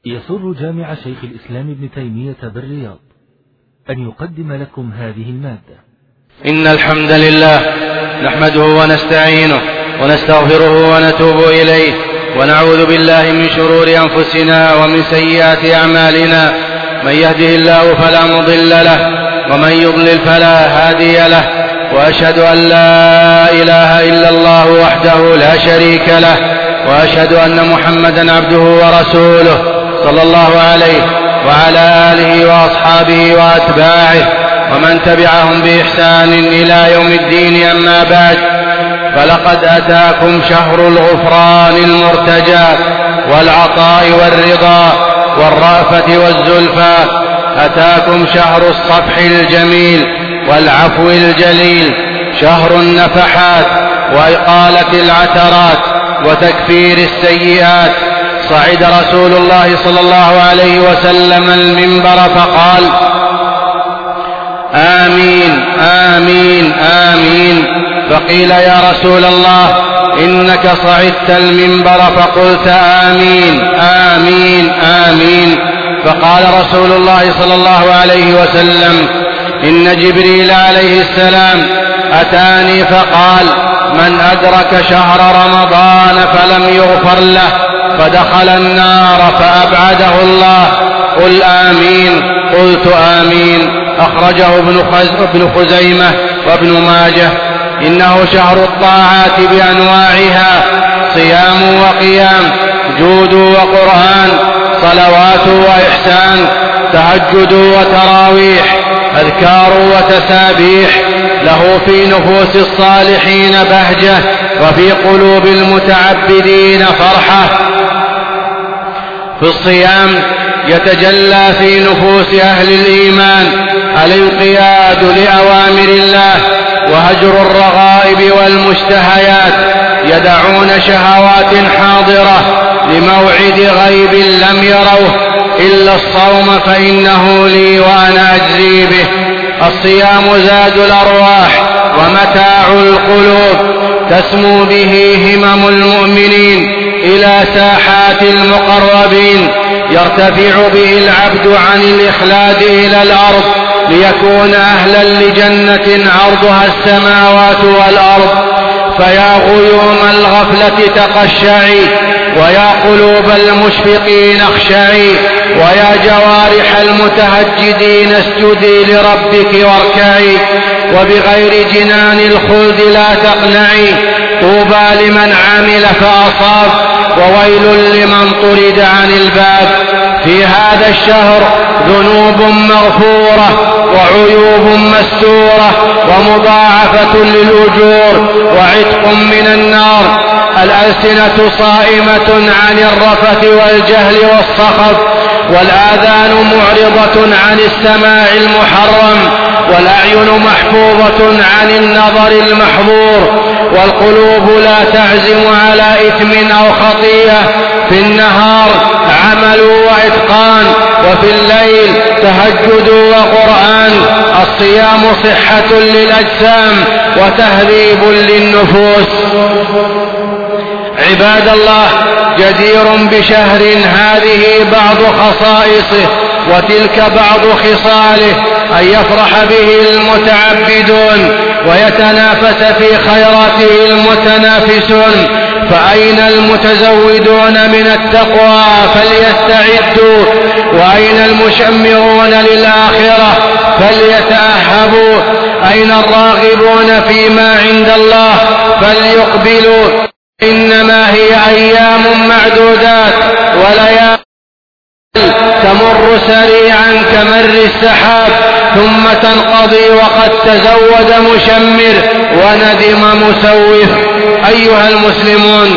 يسر جامع شيخ الإسلام ابن تيمية بالرياض أن يقدم لكم هذه المادة. إن الحمد لله نحمده ونستعينه ونستغفره ونتوب إليه ونعوذ بالله من شرور أنفسنا ومن سيئات أعمالنا. من يهده الله فلا مضل له ومن يضلل فلا هادي له، وأشهد أن لا إله إلا الله وحده لا شريك له، وأشهد أن محمدا عبده ورسوله صلى الله عليه وعلى آله وأصحابه وأتباعه ومن تبعهم بإحسان إلى يوم الدين. أما بعد، فلقد أتاكم شهر الغفران المرتجى والعطاء والرضا والرأفة والزلفى. أتاكم شهر الصفح الجميل والعفو الجليل، شهر النفحات وإقالة العثرات وتكفير السيئات. صعد رسول الله صلى الله عليه وسلم المنبر فقال: آمين آمين آمين. فقيل: يا رسول الله إنك صعدت المنبر فقلت آمين آمين آمين. فقال رسول الله صلى الله عليه وسلم: إن جبريل عليه السلام أتاني فقال: من أدرك شهر رمضان فلم يغفر له فدخل النار فأبعده الله. قل آمين. قلت آمين. أخرجه ابن خزيمة وابن ماجه. إنه شهر الطاعات بأنواعها: صيام وقيام، جود وقرآن، صلوات وإحسان، تهجد وتراويح، أذكار وتسابيح. له في نفوس الصالحين بهجة وفي قلوب المتعبدين فرحة. في الصيام يتجلى في نفوس أهل الإيمان الانقياد لأوامر الله وهجر الرغائب والمشتهيات. يدعون شهوات حاضرة لموعد غيب لم يروه إلا الصوم فإنه لي وأنا أجزي به. الصيام زاد الأرواح ومتاع القلوب، تسمو به همم المؤمنين إلى ساحات المقربين. يرتفع به العبد عن الإخلاد إلى الأرض ليكون أهلا لجنة عرضها السماوات والأرض. فيا غيوم الغفلة تقشعي، ويا قلوب المشفقين اخشعي، ويا جوارح المتهجدين اسجدي لربك واركعي. وبغير جنان الخلد لا تقنعي. طوبى لمن عمل فأصاب، وويل لمن طرد عن الباب. في هذا الشهر ذنوب مغفورة وعيوب مستورة ومضاعفة للأجور وعتق من النار. الألسنة صائمة عن الرفث والجهل والصخب، والآذان معرضة عن السماع المحرم، والأعين محفوظة عن النظر المحظور، والقلوب لا تعزم على إثم أو خطيئة. في النهار عمل وإتقان، وفي الليل تهجد وقرآن. الصيام صحة للأجسام وتهذيب للنفوس. عباد الله، جدير بشهر هذه بعض خصائصه وتلك بعض خصاله: أن يفرح به المتعبدون ويتنافس في خيراته المتنافسون. فأين المتزودون من التقوى فليستعدوا، وأين المشمرون للآخرة فليتأهبوا، أين الراغبون فيما عند الله فليقبلوا. إنما هي أيام معدودات وليالي تمر سريعا كمر السحاب، ثم تنقضي وقد تزود مشمر وندم مسوف. أيها المسلمون،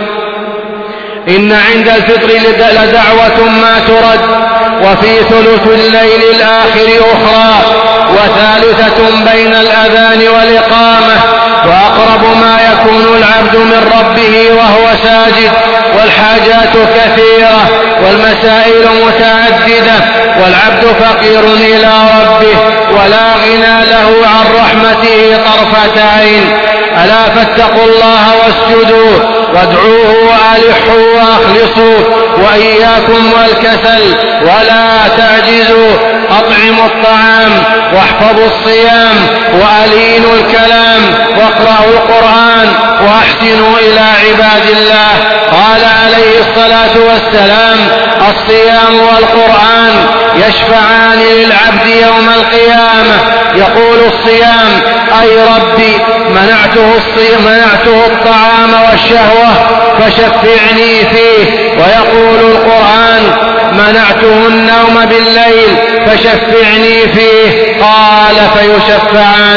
إن عند الفطر لدعوة ما ترد، وفي ثلث الليل الآخر أخرى، وثالثة بين الأذان والإقامة، وأقرب ما يكون العبد من ربه وهو ساجد. والحاجات كثيرة والمسائل متعددة، والعبد فقير إلى ربه ولا غنى له عن رحمته طرفة عين. ألا فاتقوا الله واسجدوا وادعوه وألحوا وأخلصوا، وإياكم والكسل ولا تعجزوا. أطعموا الطعام واحفظوا الصيام وألينوا الكلام واقرأوا القرآن وأحسنوا إلى عباد الله. قال عليه الصلاة والسلام: الصيام والقرآن يشفعان للعبد يوم القيامة. يقول الصيام: أي ربي منعته الطعام والشهوة فشفعني فيه. ويقول القرآن: منعته النوم بالليل فشفعني فيه. قال: فيشفعان.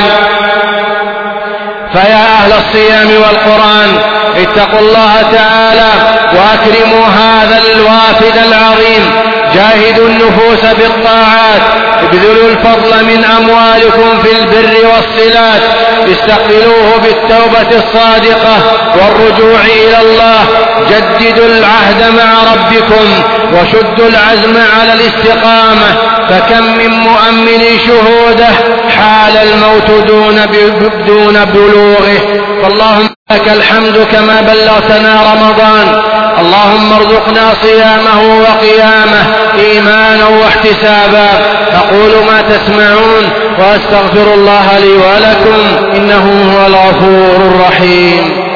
فيا أهل الصيام والقرآن، اتقوا الله تعالى وأكرموا هذا الوافد العظيم. جاهدوا النفوس بالطاعات، ابذلوا الفضل من أموالكم في البر والصلات، استقبلوه بالتوبة الصادقة والرجوع إلى الله. جددوا العهد مع ربكم وشدوا العزم على الاستقامة، فكم من مؤمن شهوده حال الموت دون بلوغه. فاللهم لك الحمد كما بلغتنا رمضان. اللهم ارزقنا صيامه وقيامه إيمانا واحتسابا. أقول ما تسمعون وأستغفر الله لي ولكم، إنه هو الغفور الرحيم.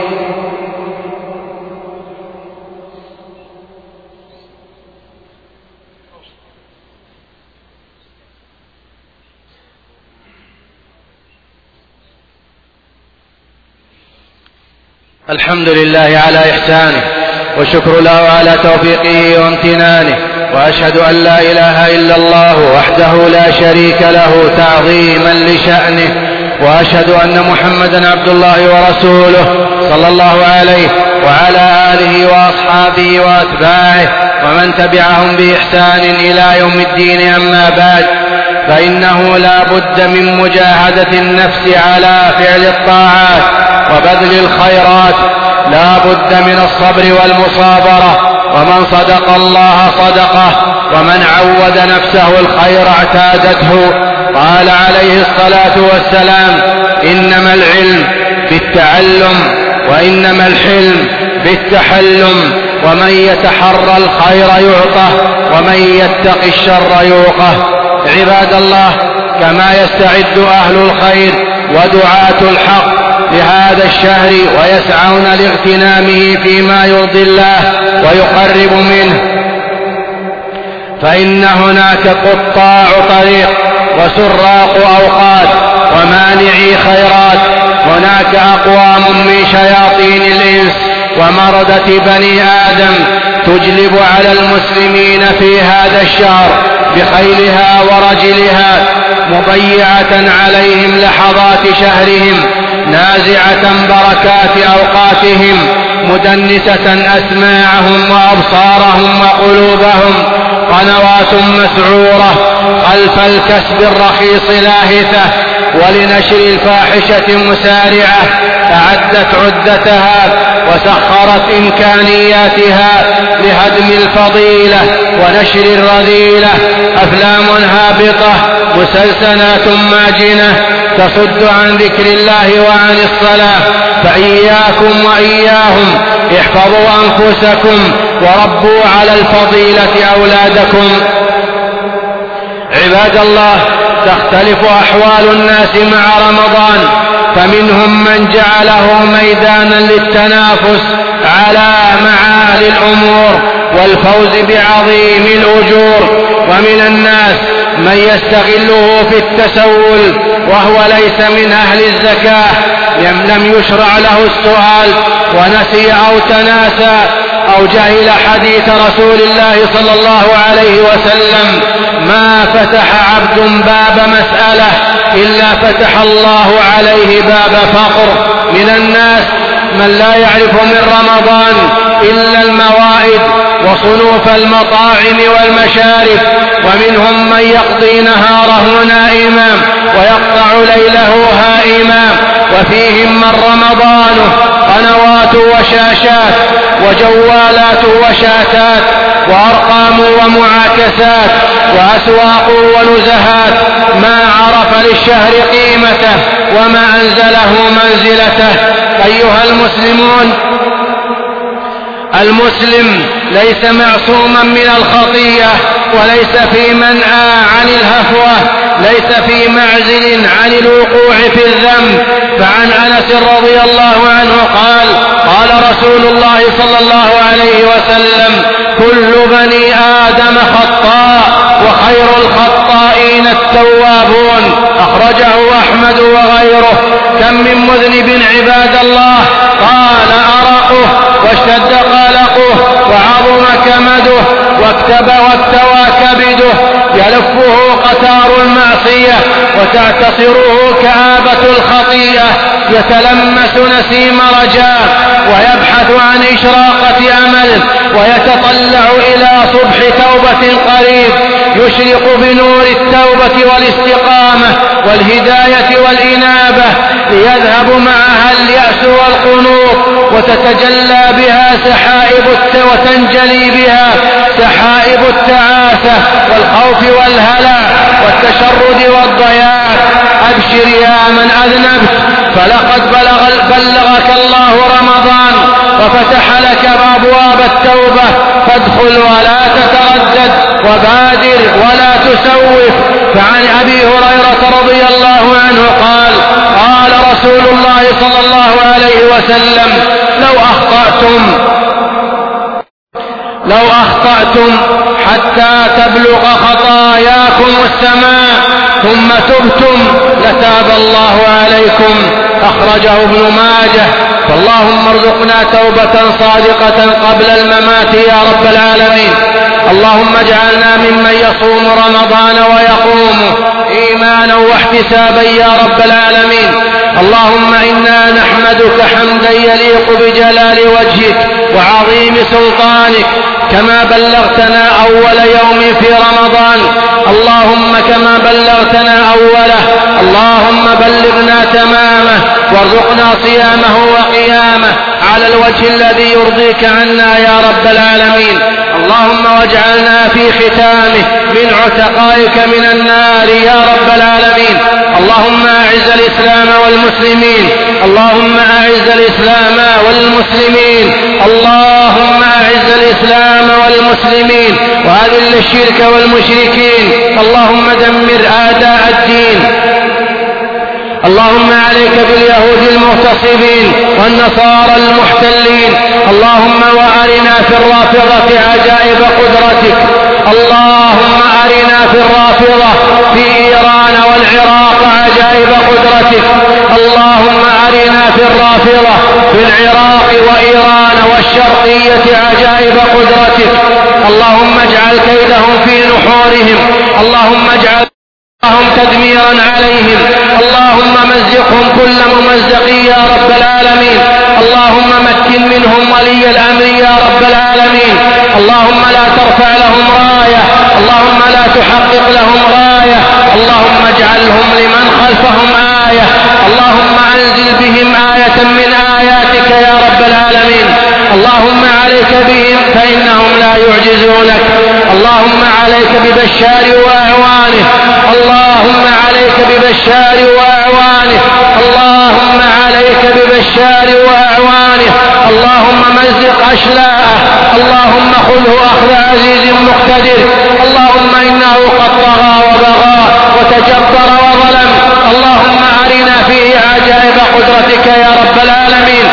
الحمد لله على إحسانه، وشكر له على توفيقه وامتنانه، وأشهد أن لا إله إلا الله وحده لا شريك له تعظيما لشأنه، وأشهد أن محمدا عبد الله ورسوله صلى الله عليه وعلى آله وأصحابه وأتباعه ومن تبعهم بإحسان إلى يوم الدين. أما بعد، فإنه لا بد من مجاهدة النفس على فعل الطاعات وبذل الخيرات، لا بد من الصبر والمصابرة. ومن صدق الله صدقه، ومن عود نفسه الخير اعتادته. قال عليه الصلاة والسلام: إنما العلم بالتعلم وإنما الحلم بالتحلم، ومن يتحرى الخير يعطه ومن يتق الشر يوقه. عباد الله، كما يستعد أهل الخير ودعاة الحق لهذا الشهر ويسعون لاغتنامه فيما يرضي الله ويقرب منه، فإن هناك قطاع طريق وسراق أوقات ومانعي خيرات. هناك أقوام من شياطين الإنس ومردة بني آدم تجلب على المسلمين في هذا الشهر بخيلها ورجلها، مضيعة عليهم لحظات شهرهم، نازعة بركات أوقاتهم، مدنسة أسماعهم وأبصارهم وقلوبهم. قنوات مسعورة خلف الكسب الرخيص لاهثة، ولنشر الفاحشة مسارعة، أعدت عدتها وسخرت إمكانياتها لهدم الفضيلة ونشر الرذيلة. أفلام هابطة، مسلسلات ماجنة تصد عن ذكر الله وعن الصلاة. فإياكم وإياهم احفظوا أنفسكم وربوا على الفضيلة أولادكم. عباد الله، تختلف أحوال الناس مع رمضان، فمنهم من جعله ميدانا للتنافس على معالي الأمور والفوز بعظيم الأجور، ومن الناس من يستغله في التسول وهو ليس من أهل الزكاة، لم يشرع له السؤال ونسي أو تناسى أو جهل حديث رسول الله صلى الله عليه وسلم: ما فتح عبد باب مسألة إلا فتح الله عليه باب فقر. من الناس من لا يعرف من رمضان إلا الموائد وصنوف المطاعم والمشارب، ومنهم من يقضي نهاره نائما ويقطع ليله هائما. وفيهم من رمضانه قنوات وشاشات وجوالات وشاتات وأرقام ومعاكسات وأسواق ونزهات، ما عرف للشهر قيمته وما أنزله منزلته. أيها المسلمون، المسلم ليس معصوما من الخطيئة، وليس في منأى عن الهفوة، ليس في معزل عن الوقوع في الذنب. فعن أنس رضي الله عنه قال: قال رسول الله صلى الله عليه وسلم: كل بني آدم خطاء وخير الخطائين التوابون. أخرجه أحمد وغيره. كم من مذنب عباد الله طال أرقه واشتد قلقه وعظم كمده واكتوى كبده، يلفه قتار المعصية وتعتصره كآبة الخطيئة، يتلمس نسيم رجاء ويبحث عن إشراقة أمل ويتطلع إلى صبح توبة قريب يشرق بنور التوبة والاستقامة والهداية والإنابة، ليذهب معها اليأس والقنوط وتتجلى بها وتنجلي بها سحائب التعاسة والخوف والهلع والتشرد والضياع. أبشر يا من أذنبت، فلقد بلغك الله رمضان وفتح لك أبواب التوبة، فادخل ولا تتردد وبادر ولا تسوف. فعن أبي هريرة رضي الله عنه قال: قال رسول الله صلى الله عليه وسلم: لو أخطأتم حتى تبلغ خطاياكم السماء ثم تبتم لتاب الله عليكم. أخرجه ابن ماجه. فاللهم ارزقنا توبة صادقة قبل الممات يا رب العالمين. اللهم اجعلنا ممن يصوم رمضان ويقومه إيمانا واحتسابا يا رب العالمين. اللهم إنا نحمدك حمدا يليق بجلال وجهك وعظيم سلطانك، كما بلغتنا أول يوم في رمضان، اللهم كما بلغتنا أوله اللهم بلغنا تمامه وارزقنا صيامه وقيامه على الوجه الذي يرضيك عنا يا رب العالمين. اللهم واجعلنا في ختامه من عتقائك من النار يا رب العالمين. اللهم أعز الإسلام والمسلمين، اللهم أعز الإسلام والمسلمين، اللهم أعز الإسلام والمسلمين وأذل الشرك والمشركين. اللهم دمر أعداء الدين. اللهم عليك باليهود المغتصبين والنصارى المحتلين. اللهم وأرنا في الرافضة عجائب قدرتك. اللهم أرنا في الرافضة في إيران والعراق عجائب قدرتك. اللهم أرنا في الرافضة في العراق وإيران والشرقية عجائب قدرتك. اللهم اجعل كيدهم في نحورهم، اللهم اجعل تدميرا عليهم، اللهم مزقهم كل ممزق يا رب العالمين. اللهم مكن منهم ولي الأمر يا رب العالمين. اللهم لا ترفع لهم راية، اللهم لا تحقق لهم راية، اللهم اجعلهم لمن خلفهم آية، اللهم أنزل بهم آية من آياتك يا رب العالمين. اللهم عليك بهم فإنهم لا يعجزونك. اللهم عليك ببشار وأعوانه، اللهم عليك ببشار وأعوانه، اللهم عليك ببشار وأعوانه، اللهم مزق أشلاءه، اللهم خذه أخذ عزيز مقتدر. اللهم إنه قد طغى وبغى وتجبر وظلم، اللهم أرنا فيه عجائب قدرتك يا رب العالمين.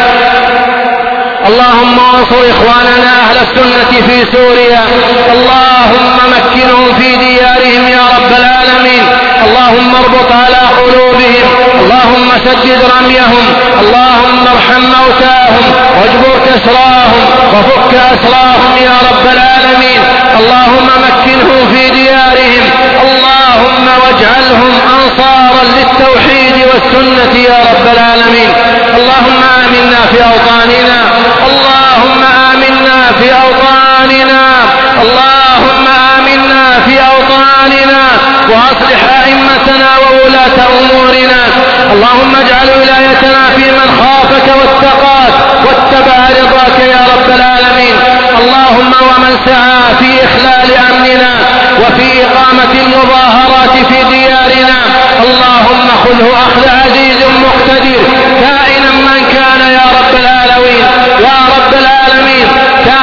اللهم انصر إخواننا أهل السنة في سوريا، اللهم مكنهم في ديارهم يا رب العالمين. اللهم اربط على قلوبهم، اللهم سدد رميهم، اللهم ارحم موتاهم واجبر كسراهم وفك أسراهم يا رب العالمين. اللهم مكنهم في ديارهم، اللهم واجعلهم أنصارا للتوحيد والسنة يا رب العالمين. اللهم آمنا في أوطاننا، اللهم آمنا في أوطاننا، اللهم آمنا في أوطاننا وأصلح أئمتنا وولاة أمورنا. اللهم اجعل ولايتنا في من خافك واتقاك واتبع رضاك يا رب العالمين. اللهم ومن سعى في إخلال أمننا وفي إقامة المظاهرات في ديارنا، اللهم خذه أخذ عزيز مقتدر كائنا من كان يا رب العالمين، يا رب العالمين.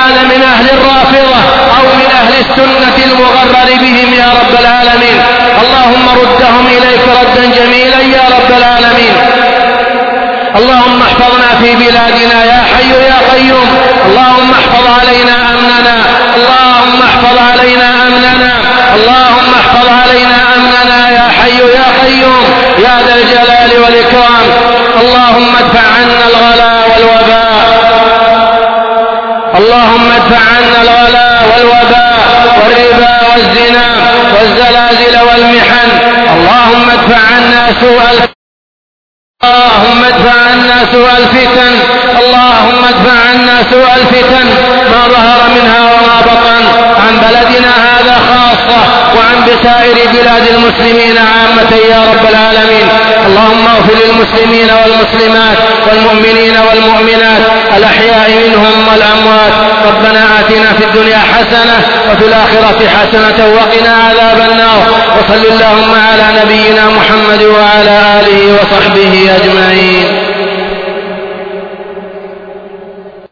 الرافضة أو من أهل السنة المغرر بهم يا رب العالمين. اللهم ردهم إليك ردا جميلا يا رب العالمين. اللهم احفظنا في بلادنا يا حي يا قيوم. اللهم احفظ علينا أمننا. اللهم احفظ علينا أمننا. اللهم احفظ علينا أمننا يا حي يا قيوم يا ذا الجلال والإكرام. اللهم ادفع عنا الغلاء والوباء. اللهم ادفع عنا الغلاء والوباء والربا والزنا والزلازل والمحن. اللهم ادفع عنا سوء الفتن. اللهم ادفع عنا سوء الفتن. اللهم ادفع عنا سوء الفتن ما ظهر منها وما بطن عن بلدنا هذا خاصة وعن بسائر بلاد المسلمين عامة يا رب العالمين. اللهم اغفر للمسلمين والمسلمات والمؤمنين والمؤمنات الأحياء منهم والأموات. ربنا آتنا في الدنيا حسنة وفي الآخرة حسنة وقنا عذاب النار. وصل اللهم على نبينا محمد وعلى آله وصحبه أجمعين.